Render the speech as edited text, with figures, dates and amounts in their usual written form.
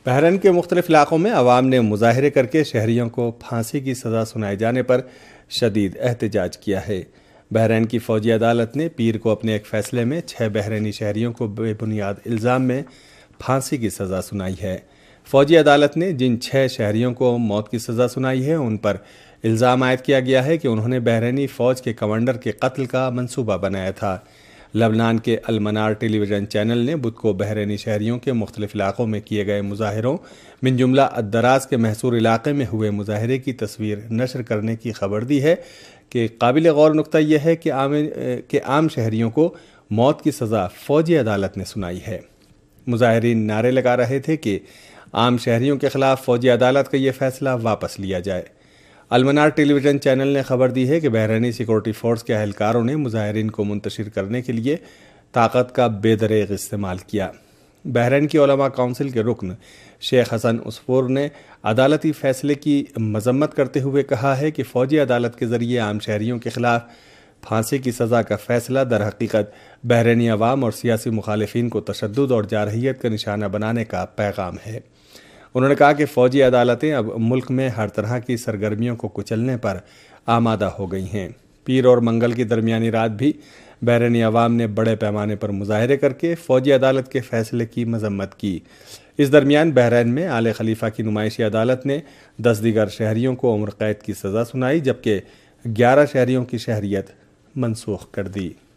بحرین کے مختلف علاقوں میں عوام نے مظاہرے کر کے شہریوں کو پھانسی کی سزا سنائے جانے پر شدید احتجاج کیا ہے۔ بحرین کی فوجی عدالت نے پیر کو اپنے ایک فیصلے میں 6 بحرینی شہریوں کو بے بنیاد الزام میں پھانسی کی سزا سنائی ہے۔ فوجی عدالت نے جن 6 شہریوں کو موت کی سزا سنائی ہے ان پر الزام عائد کیا گیا ہے کہ انہوں نے بحرینی فوج کے کمانڈر کے قتل کا منصوبہ بنایا تھا۔ لبنان کے المنار ٹیلی ویژن چینل نے بدھ کو بحرینی شہریوں کے مختلف علاقوں میں کیے گئے مظاہروں من جملہ الدراز کے محصور علاقے میں ہوئے مظاہرے کی تصویر نشر کرنے کی خبر دی ہے کہ قابل غور نقطہ یہ ہے کہ عام شہریوں کو موت کی سزا فوجی عدالت نے سنائی ہے۔ مظاہرین نعرے لگا رہے تھے کہ عام شہریوں کے خلاف فوجی عدالت کا یہ فیصلہ واپس لیا جائے۔ المنار ٹیلی ویژن چینل نے خبر دی ہے کہ بحرینی سیکورٹی فورس کے اہلکاروں نے مظاہرین کو منتشر کرنے کے لیے طاقت کا بے دریغ استعمال کیا۔ بحرین کی علماء کونسل کے رکن شیخ حسن عصفور نے عدالتی فیصلے کی مذمت کرتے ہوئے کہا ہے کہ فوجی عدالت کے ذریعے عام شہریوں کے خلاف پھانسی کی سزا کا فیصلہ در حقیقت بحرینی عوام اور سیاسی مخالفین کو تشدد اور جارحیت کا نشانہ بنانے کا پیغام ہے۔ انہوں نے کہا کہ فوجی عدالتیں اب ملک میں ہر طرح کی سرگرمیوں کو کچلنے پر آمادہ ہو گئی ہیں۔ پیر اور منگل کی درمیانی رات بھی بحرینی عوام نے بڑے پیمانے پر مظاہرے کر کے فوجی عدالت کے فیصلے کی مذمت کی۔ اس درمیان بحرین میں آل خلیفہ کی نمائشی عدالت نے 10 دیگر شہریوں کو عمر قید کی سزا سنائی جبکہ 11 شہریوں کی شہریت منسوخ کر دی۔